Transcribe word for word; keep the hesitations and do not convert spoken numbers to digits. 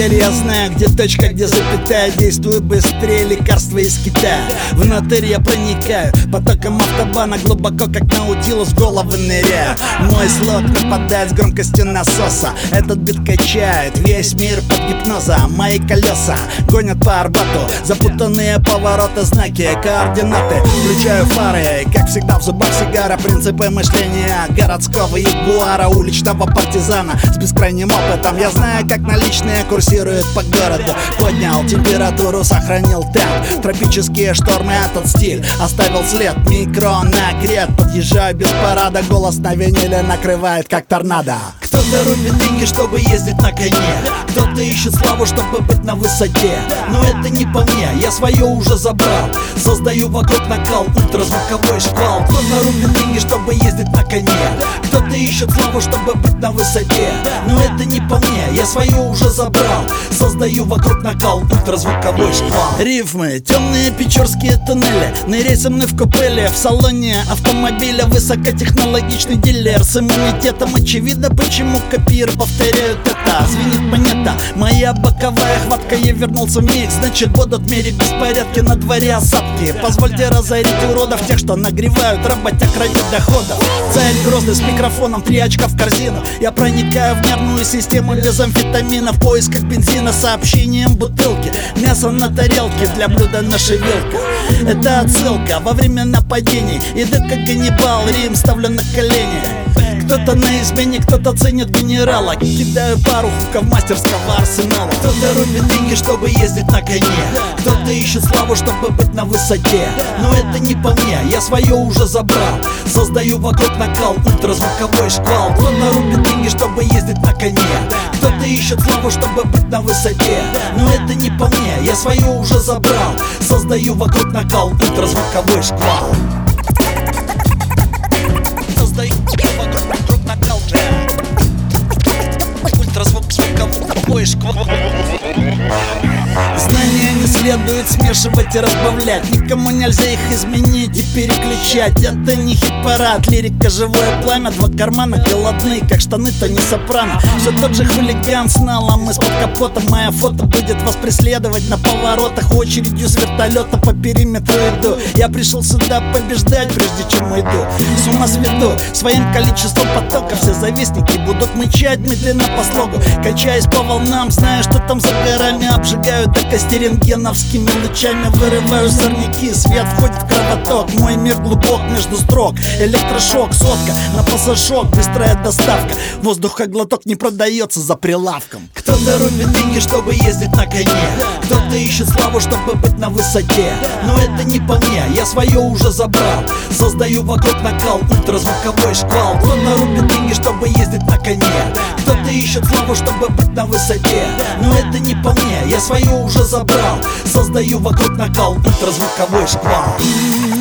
Теперь я знаю, где точка, где запятая. Действую быстрее, лекарства из Китая. Внутрь я проникаю потоком автобана, глубоко как наутилус в головы ныряю. Мой слог нападает с громкостью насоса. Этот бит качает весь мир под гипнозом. Мои колеса гонят по Арбату, запутанные повороты, знаки, координаты. Включаю фары, как всегда в зубах сигара. Принципы мышления городского ягуара, уличного партизана с бескрайним опытом. Я знаю, как наличные курсируют по городу. Поднял температуру, сохранил темп. Тропические штормы, этот стиль оставил след. Микро нагрет, подъезжаю без парада. Голос на виниле накрывает, как торнадо. Кто-то рубит деньги, чтобы ездить на коне. Кто-то ищет славу, чтобы быть на высоте. Но это не по мне, я свое уже забрал. Создаю вокруг накал, ультразвуковой шквал. Кто-то рубит деньги, чтобы ездить на коне. Кто-то ищет славу, чтобы быть на высоте. Но это не по мне, я свое уже забрал. Создаю вокруг накал, ультразвуковой шквал. Рифмы, темные печорские туннели. Ныряй со мной в купеле, в салоне автомобиля. Высокотехнологичный дилер с иммунитетом. Очевидно, почему копир повторяют это. Звенит монета, моя боковая хватка. Я вернулся в миг, значит будут в мире беспорядки. На дворе осадки, позвольте разорить уродов, тех, что нагревают работяг ради доходов. Царь грозный с микрофоном, три очка в корзину. Я проникаю в нервную систему без амфетамина. В поисках бензина, сообщением бутылки. Мясо на тарелке, для блюда наша вилка. Это отсылка во время нападений. Иду как Ганнибал, Рим ставлю на колени. Кто-то на измене, кто-то ценит генерала. Кидаю пару хуков мастерского арсенала. Кто-то рубит деньги, чтобы ездить на коне. Кто-то ищет славу, чтобы быть на высоте. Но это не по мне, я свое уже забрал. Создаю вокруг накал, ультразвуковой шквал. Кто-то рубит деньги, чтобы ездить на коне. Кто-то ищет славу, чтобы быть на высоте. Но это не по мне, я свое уже забрал. Создаю вокруг накал, ультразвуковой шквал. Создаю вокруг накал, ультразвуковой шквал. Знания не следует смешивать и разбавлять. Никому нельзя их изменить и переключать. Это не хит-парад, лирика живое пламя. Два кармана голодны, как штаны, то не сопрано. Все тот же хулиган с налом из-под капота. Моя фото будет вас преследовать на поворотах. Очередью с вертолета по периметру иду. Я пришел сюда побеждать, прежде чем уйду. С ума сведу своим количеством потоков. Все завистники будут мычать медленно по слогу. Качаясь по волнам, зная, что там за горами. Обжигаю до кости рентгеновскими лучами. Вырываю сорняки, свет входит в кровоток. Мой мир глубок между строк. Электрошок, сотка, на пассажок. Быстрая доставка, воздухоглоток не продается за прилавком. Кто-то рубит деньги, чтобы ездить на коне. Кто-то ищет славу, чтобы быть на высоте. Но это не по мне, я свое уже забрал. Создаю вокруг накал, ультразвуковой шквал. Кто-то рубит деньги, чтобы ездить на коне. Кто-то ищет славу, чтобы быть на высоте. Но это не по мне, я свое уже забрал. Создаю вокруг накал, ультразвуковой шквал.